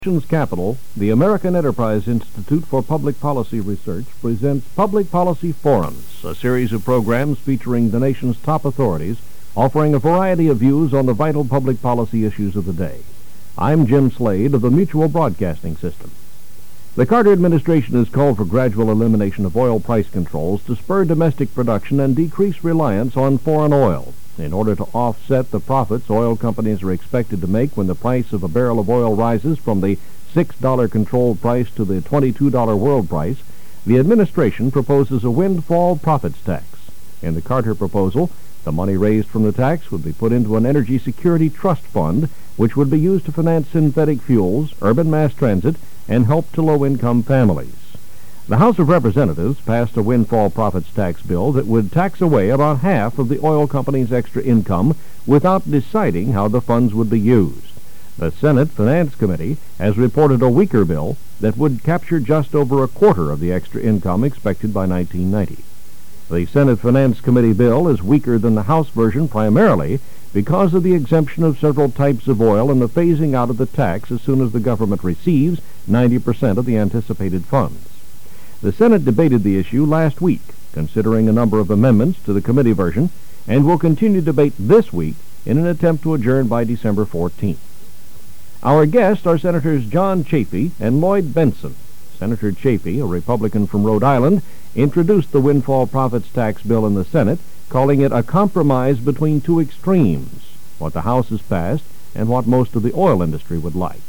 Nation's capital, the American Enterprise Institute for Public Policy Research presents Public Policy Forums, a series of programs featuring the nation's top authorities, offering a variety of views on the vital public policy issues of the day. I'm Jim Slade of the Mutual Broadcasting System. The Carter administration has called for gradual elimination of oil price controls to spur domestic production and decrease reliance on foreign oil. In order to offset the profits oil companies are expected to make when the price of a barrel of oil rises from the $6 controlled price to the $22 world price, the administration proposes a windfall profits tax. In the Carter proposal, the money raised from the tax would be put into an energy security trust fund, which would be used to finance synthetic fuels, urban mass transit, and help to low-income families. The House of Representatives passed a windfall profits tax bill that would tax away about half of the oil company's extra income without deciding how the funds would be used. The Senate Finance Committee has reported a weaker bill that would capture just over a quarter of the extra income expected by 1990. The Senate Finance Committee bill is weaker than the House version primarily because of the exemption of several types of oil and the phasing out of the tax as soon as the government receives 90% of the anticipated funds. The Senate debated the issue last week, considering a number of amendments to the committee version, and will continue debate this week in an attempt to adjourn by December 14th. Our guests are Senators John Chafee and Lloyd Bentsen. Senator Chafee, a Republican from Rhode Island, introduced the windfall profits tax bill in the Senate, calling it a compromise between two extremes, what the House has passed and what most of the oil industry would like.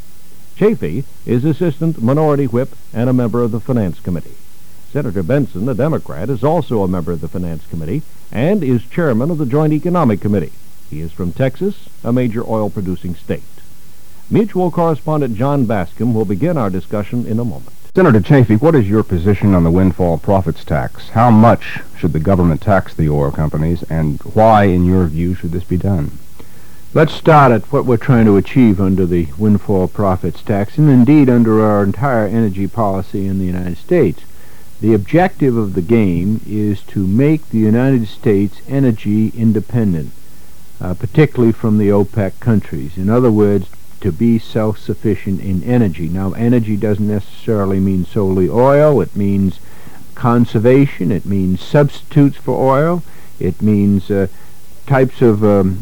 Chafee is Assistant Minority Whip and a member of the Finance Committee. Senator Bentsen, a Democrat, is also a member of the Finance Committee and is chairman of the Joint Economic Committee. He is from Texas, a major oil-producing state. Mutual correspondent John Bascom will begin our discussion in a moment. Senator Chafee, what is your position on the windfall profits tax? How much should the government tax the oil companies, and why, in your view, should this be done? Let's start at what we're trying to achieve under the windfall profits tax, and indeed under our entire energy policy in the United States. The objective of the game is to make the United States energy independent, particularly from the OPEC countries. In other words, to be self-sufficient in energy. Now, energy doesn't necessarily mean solely oil. It means conservation. It means substitutes for oil. It means types of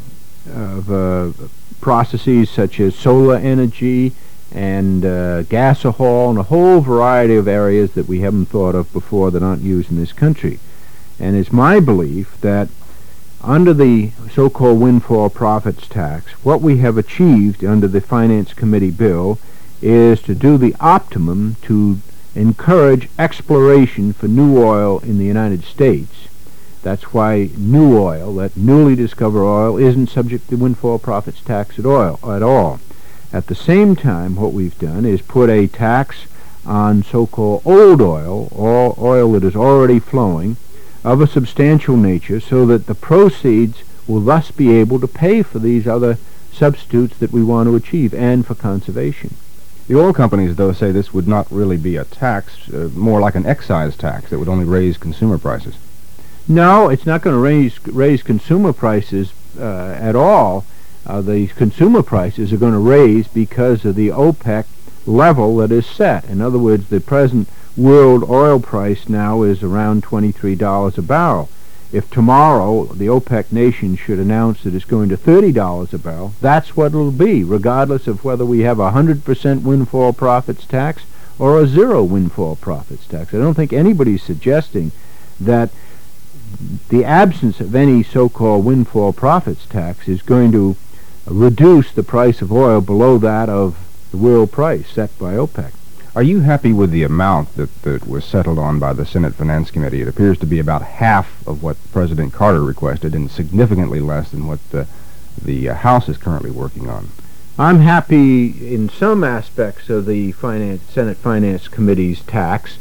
processes such as solar energy and gasohol and a whole variety of areas that we haven't thought of before that aren't used in this country. And it's my belief that under the so-called windfall profits tax, what we have achieved under the Finance Committee bill is to do the optimum to encourage exploration for new oil in the United States. That's why new oil, that newly discovered oil, isn't subject to windfall profits tax at all. At the same time, what we've done is put a tax on so-called old oil, or oil that is already flowing, of a substantial nature, so that the proceeds will thus be able to pay for these other substitutes that we want to achieve, and for conservation. The oil companies, though, say this would not really be a tax, more like an excise tax that would only raise consumer prices. No, it's not going to raise consumer prices at all. The consumer prices are going to raise because of the OPEC level that is set. In other words, the present world oil price now is around $23 a barrel. If tomorrow the OPEC nation should announce that it's going to $30 a barrel, that's what it'll be, regardless of whether we have a 100% windfall profits tax or a zero windfall profits tax. I don't think anybody's suggesting that the absence of any so-called windfall profits tax is going to reduce the price of oil below that of the world price set by OPEC. Are you happy with the amount that was settled on by the Senate Finance Committee? It appears to be about half of what President Carter requested and significantly less than what the House is currently working on. I'm happy in some aspects of the Senate Finance Committee's tax.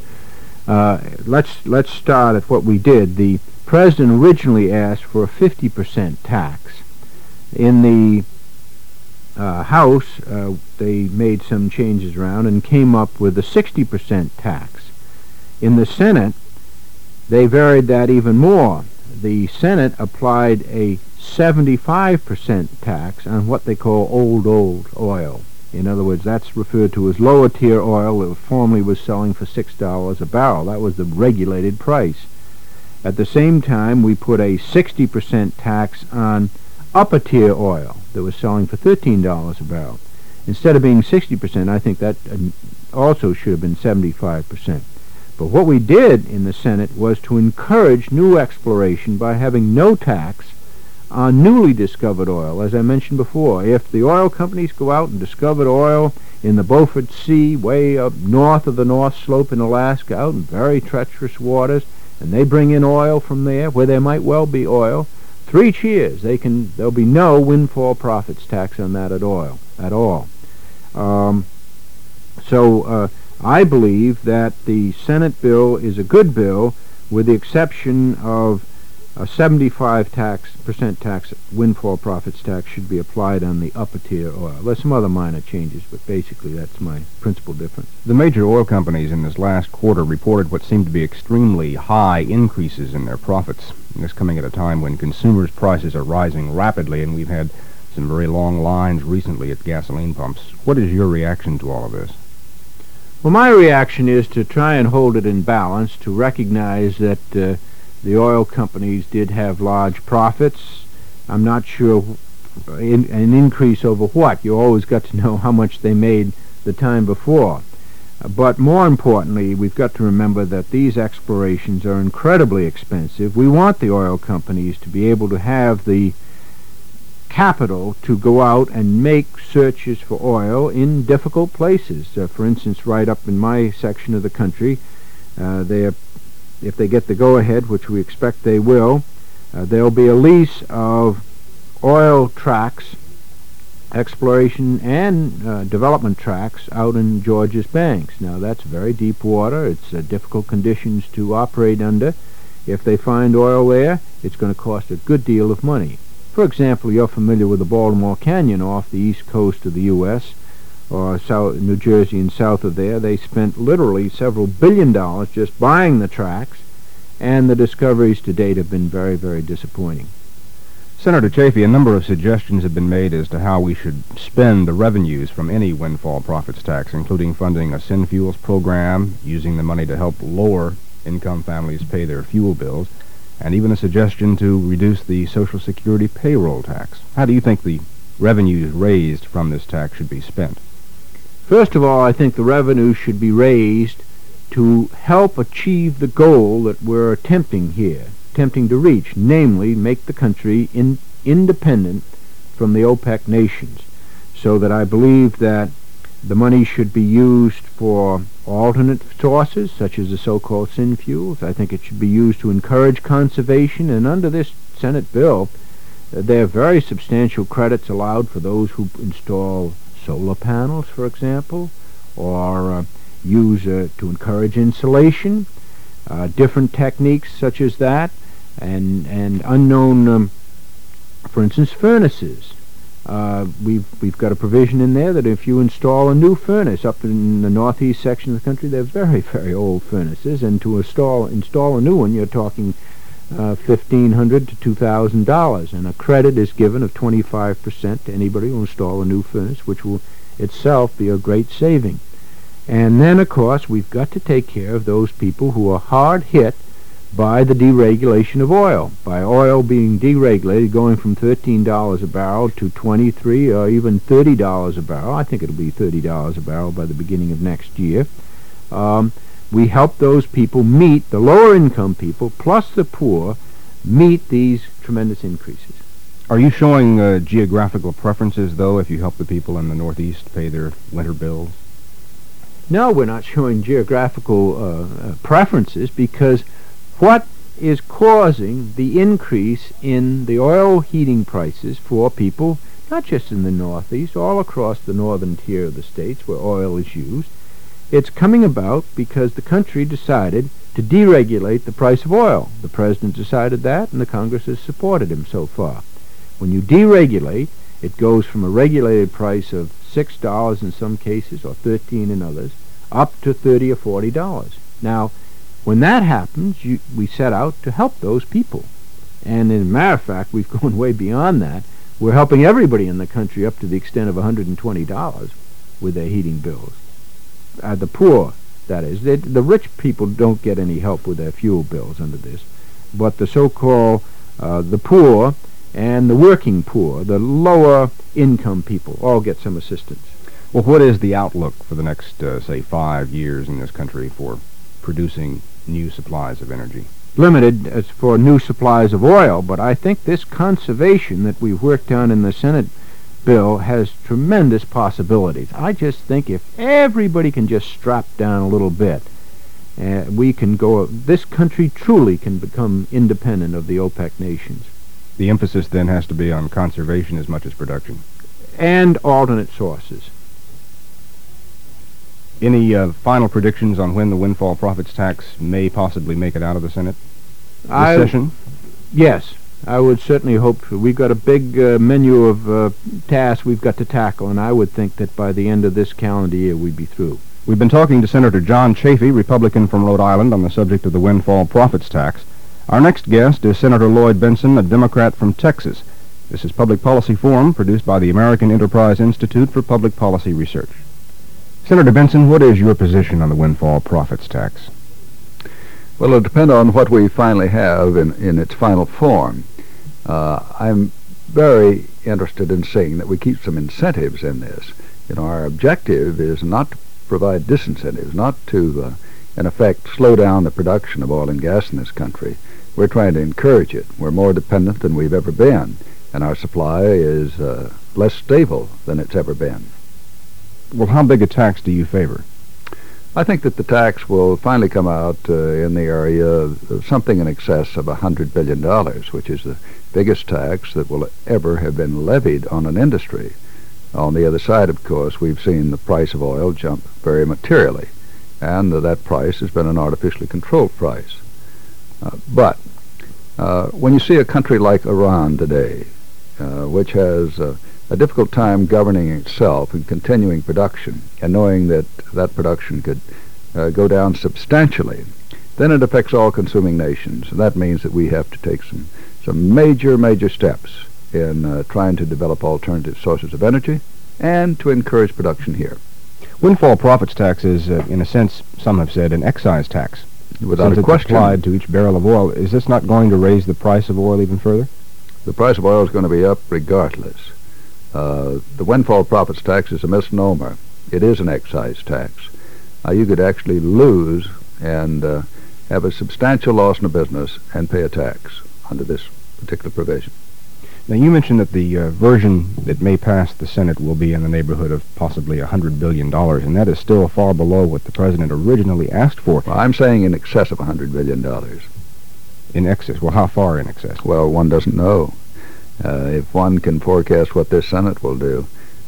Let's start at what we did. The President originally asked for a 50% tax. In the House, they made some changes around and came up with a 60% tax. In the Senate, they varied that even more. The Senate applied a 75% tax on what they call old oil. In other words, that's referred to as lower tier oil that formerly was selling for $6 a barrel. That was the regulated price. At the same time, we put a 60% tax on upper tier oil that was selling for $13 a barrel. Instead of being 60%, I think that also should have been 75%. But what we did in the Senate was to encourage new exploration by having no tax on newly discovered oil. As I mentioned before, if the oil companies go out and discover oil in the Beaufort Sea, way up north of the North Slope in Alaska, out in very treacherous waters, and they bring in oil from there, where there might well be oil, 3 cheers. There'll be no windfall profits tax on that at all. So I believe that the Senate bill is a good bill, with the exception of a 75% tax, windfall profits tax, should be applied on the upper tier oil. There's some other minor changes, but basically that's my principal difference. The major oil companies in this last quarter reported what seemed to be extremely high increases in their profits. And this coming at a time when consumers' prices are rising rapidly, and we've had some very long lines recently at gasoline pumps. What is your reaction to all of this? Well, my reaction is to try and hold it in balance, to recognize that the oil companies did have large profits. I'm not sure an increase over what. You always got to know how much they made the time before. But more importantly, we've got to remember that these explorations are incredibly expensive. We want the oil companies to be able to have the capital to go out and make searches for oil in difficult places. For instance, right up in my section of the country, if they get the go-ahead, which we expect they will, there'll be a lease of oil tracts, exploration and development tracts out in Georgia's banks. Now, that's very deep water. It's difficult conditions to operate under. If they find oil there, it's going to cost a good deal of money. For example, you're familiar with the Baltimore Canyon off the east coast of the U.S., or South, New Jersey and south of there. They spent literally several $1 billion just buying the tracts, and the discoveries to date have been very, very disappointing. Senator Chafee, a number of suggestions have been made as to how we should spend the revenues from any windfall profits tax, including funding a SynFuels program, using the money to help lower-income families pay their fuel bills, and even a suggestion to reduce the Social Security payroll tax. How do you think the revenues raised from this tax should be spent? First of all, I think the revenue should be raised to help achieve the goal that we're attempting to reach, namely make the country independent from the OPEC nations, so that I believe that the money should be used for alternate sources, such as the so-called SynFuels. I think it should be used to encourage conservation, and under this Senate bill, there are very substantial credits allowed for those who install solar panels, for example, or use to encourage insulation, different techniques such as that, and unknown, for instance, furnaces. We've got a provision in there that if you install a new furnace up in the northeast section of the country, they're very, very old furnaces, and to install a new one, you're talking $1,500 to $2,000, and a credit is given of 25% to anybody who install a new furnace, which will itself be a great saving. And then, of course, we've got to take care of those people who are hard hit by the deregulation of oil, by oil being deregulated, going from $13 a barrel to $23 or even $30 a barrel. I think it'll be $30 a barrel by the beginning of next year. We help those people meet, the lower income people, plus the poor, meet these tremendous increases. Are you showing geographical preferences, though, if you help the people in the Northeast pay their winter bills? No, we're not showing geographical preferences, because what is causing the increase in the oil heating prices for people, not just in the Northeast, all across the northern tier of the states where oil is used, it's coming about because the country decided to deregulate the price of oil. The President decided that, and the Congress has supported him so far. When you deregulate, it goes from a regulated price of $6 in some cases, or $13 in others, up to $30 or $40. Now, when that happens, we set out to help those people. And as a matter of fact, we've gone way beyond that. We're helping everybody in the country up to the extent of $120. with their heating bills. The poor, that is. The rich people don't get any help with their fuel bills under this, but the so-called the poor and the working poor, the lower income people, all get some assistance. Well, what is the outlook for the next, say, 5 years in this country for producing new supplies of energy? Limited as for new supplies of oil, but I think this conservation that we've worked on in the Senate bill has tremendous possibilities. I just think if everybody can just strap down a little bit, we can go. This country truly can become independent of the OPEC nations. The emphasis then has to be on conservation as much as production. And alternate sources. Any final predictions on when the windfall profits tax may possibly make it out of the Senate this session? Yes, I would certainly hope. We've got a big menu of tasks we've got to tackle, and I would think that by the end of this calendar year we'd be through. We've been talking to Senator John Chafee, Republican from Rhode Island, on the subject of the windfall profits tax. Our next guest is Senator Lloyd Bentsen, a Democrat from Texas. This is Public Policy Forum, produced by the American Enterprise Institute for Public Policy Research. Senator Bentsen, what is your position on the windfall profits tax? Well, it'll depend on what we finally have in its final form. I'm very interested in seeing that we keep some incentives in this. Our objective is not to provide disincentives, not to, in effect, slow down the production of oil and gas in this country. We're trying to encourage it. We're more dependent than we've ever been, and our supply is less stable than it's ever been. Well, how big a tax do you favor? I think that the tax will finally come out in the area of something in excess of $100 billion, which is the biggest tax that will ever have been levied on an industry. On the other side, of course, we've seen the price of oil jump very materially, and that price has been an artificially controlled price. But when you see a country like Iran today, which has a difficult time governing itself and continuing production, and knowing that that production could go down substantially, then it affects all consuming nations. And that means that we have to take some major steps in trying to develop alternative sources of energy and to encourage production here. Windfall profits tax is, in a sense, some have said, an excise tax. Without Since a it's question. applied to each barrel of oil, is this not going to raise the price of oil even further? The price of oil is going to be up regardless. The windfall profits tax is a misnomer. It is an excise tax. You could actually lose and have a substantial loss in a business and pay a tax under this particular provision. Now, you mentioned that the version that may pass the Senate will be in the neighborhood of possibly $100 billion, and that is still far below what the President originally asked for. Well, I'm saying in excess of $100 billion. In excess? Well, how far in excess? Well, one doesn't know. If one can forecast what this Senate will do,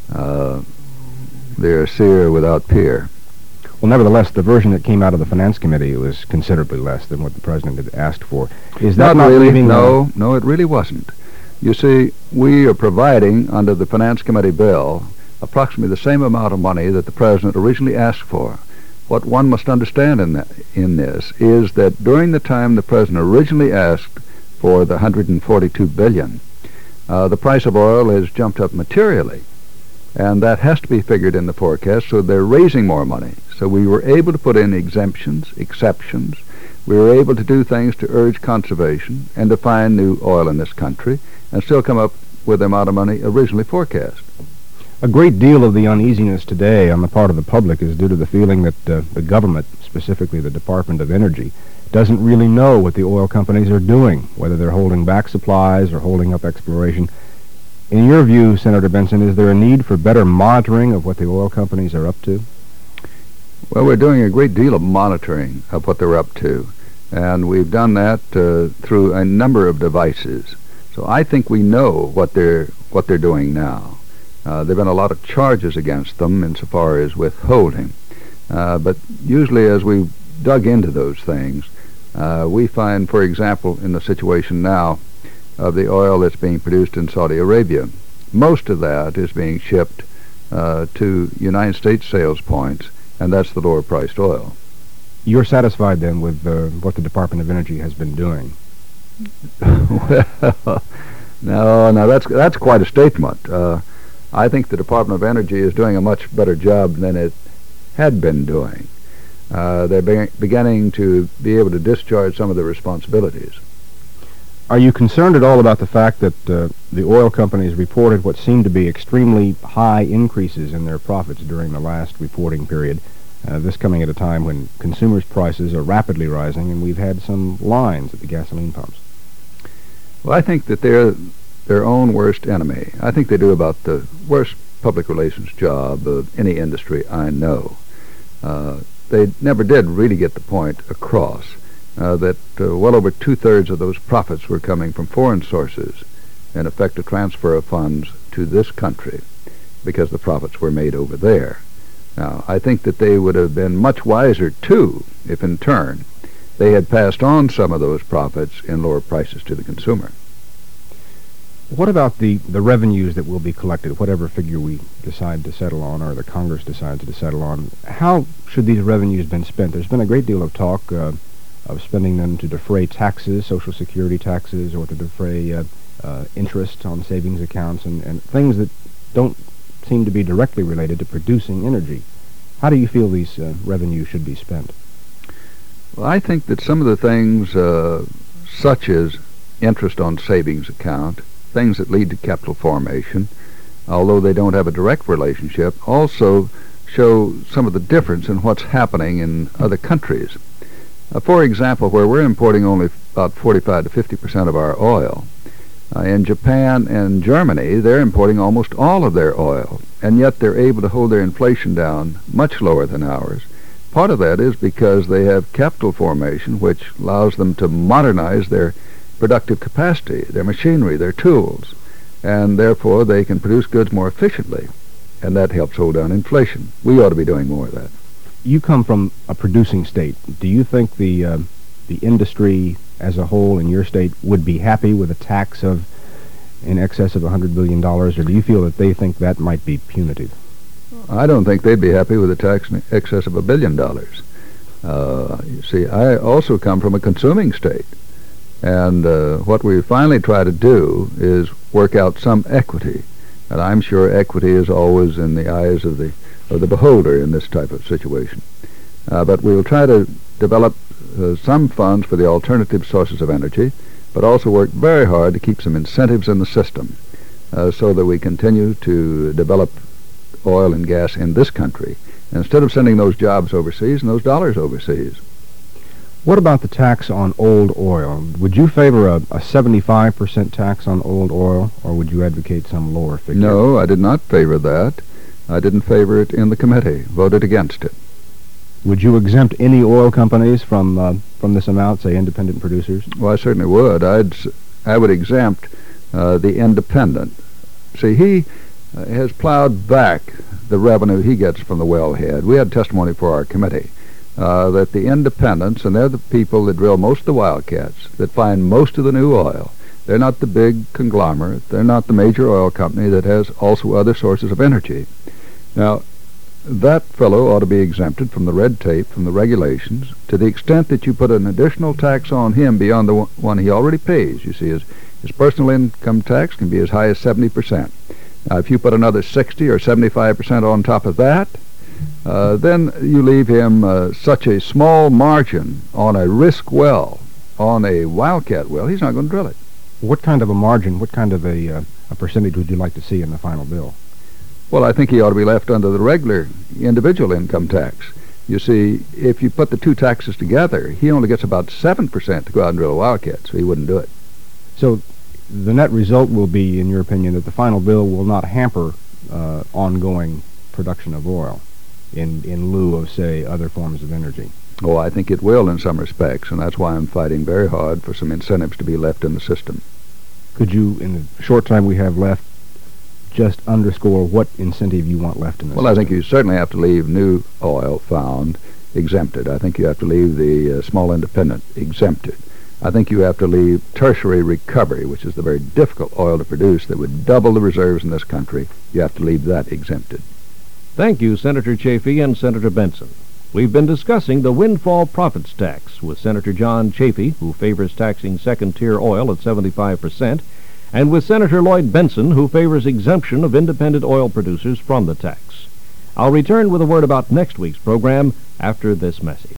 they're seer without peer. Well, nevertheless, the version that came out of the Finance Committee was considerably less than what the President had asked for. Is that not really? leaving... No, it really wasn't. You see, we are providing, under the Finance Committee bill, approximately the same amount of money that the President originally asked for. What one must understand in this is that during the time the President originally asked for the $142 billion, the price of oil has jumped up materially, and that has to be figured in the forecast, so they're raising more money. So we were able to put in exemptions, exceptions. We were able to do things to urge conservation and to find new oil in this country and still come up with the amount of money originally forecast. A great deal of the uneasiness today on the part of the public is due to the feeling that the government, specifically the Department of Energy, doesn't really know what the oil companies are doing, whether they're holding back supplies or holding up exploration. In your view, Senator Bentsen, is there a need for better monitoring of what the oil companies are up to? Well, we're doing a great deal of monitoring of what they're up to, and we've done that through a number of devices. So I think we know what they're doing now. There have been a lot of charges against them insofar as withholding, but usually as we've dug into those things, we find, for example, in the situation now of the oil that's being produced in Saudi Arabia, most of that is being shipped to United States sales points, and that's the lower-priced oil. You're satisfied, then, with what the Department of Energy has been doing? Well, no, that's quite a statement. I think the Department of Energy is doing a much better job than it had been doing. They're beginning to be able to discharge some of their responsibilities. Are you concerned at all about the fact that the oil companies reported what seemed to be extremely high increases in their profits during the last reporting period, this coming at a time when consumers' prices are rapidly rising and we've had some lines at the gasoline pumps? Well, I think that they're their own worst enemy. I think they do about the worst public relations job of any industry I know. They never did really get the point across that well over two-thirds of those profits were coming from foreign sources, in effect a transfer of funds to this country because the profits were made over there. Now, I think that they would have been much wiser, too, if in turn they had passed on some of those profits in lower prices to the consumer. What about the revenues that will be collected, whatever figure we decide to settle on or the Congress decides to settle on? How should these revenues been spent? There's been a great deal of talk of spending them to defray taxes, Social Security taxes, or to defray interest on savings accounts and things that don't seem to be directly related to producing energy. How do you feel these revenues should be spent? Well, I think that some of the things such as interest on savings account, things that lead to capital formation, although they don't have a direct relationship, also show some of the difference in what's happening in other countries. For example, where we're importing only about 45 to 50% of our oil, in Japan and Germany, they're importing almost all of their oil, and yet they're able to hold their inflation down much lower than ours. Part of that is because they have capital formation, which allows them to modernize their productive capacity, their machinery, their tools, and therefore they can produce goods more efficiently, and that helps hold down inflation. We ought to be doing more of that. You come from a producing state. Do you think the industry as a whole in your state would be happy with a tax of in excess of $100 billion, or do you feel that they think that might be punitive? I don't think they'd be happy with a tax in excess of $1 billion. You see, I also come from a consuming state, and what we finally try to do is work out some equity, and I'm sure equity is always in the eyes of the beholder in this type of situation. But we will try to develop some funds for the alternative sources of energy, but also work very hard to keep some incentives in the system so that we continue to develop oil and gas in this country instead of sending those jobs overseas and those dollars overseas. What about the tax on old oil? Would you favor a 75% tax on old oil, or would you advocate some lower figure? No, I did not favor that. I didn't favor it in the committee, voted against it. Would you exempt any oil companies from this amount, say independent producers? Well, I certainly would. I would exempt the independent. See, he has plowed back the revenue he gets from the wellhead. We had testimony for our committee that the independents, and they're the people that drill most of the wildcats, that find most of the new oil. They're not the big conglomerate. They're not the major oil company that has also other sources of energy. Now, that fellow ought to be exempted from the red tape, from the regulations, to the extent that you put an additional tax on him beyond the one he already pays. You see, his personal income tax can be as high as 70%. Now, if you put another 60 or 75% on top of that, then you leave him such a small margin on a risk well, on a wildcat well, he's not going to drill it. What kind of a margin, what kind of a percentage would you like to see in the final bill? Well, I think he ought to be left under the regular individual income tax. You see, if you put the two taxes together, he only gets about 7% to go out and drill a wildcat, so he wouldn't do it. So the net result will be, in your opinion, that the final bill will not hamper ongoing production of oil in lieu of, say, other forms of energy? Oh, I think it will in some respects, and that's why I'm fighting very hard for some incentives to be left in the system. Could you, in the short time we have left, just underscore what incentive you want left in this? Well, I think you certainly have to leave new oil found exempted. I think you have to leave the small independent exempted. I think you have to leave tertiary recovery, which is the very difficult oil to produce that would double the reserves in this country. You have to leave that exempted. Thank you, Senator Chafee and Senator Benson. We've been discussing the windfall profits tax with Senator John Chafee, who favors taxing second-tier oil at 75%, and with Senator Lloyd Bentsen, who favors exemption of independent oil producers from the tax. I'll return with a word about next week's program after this message.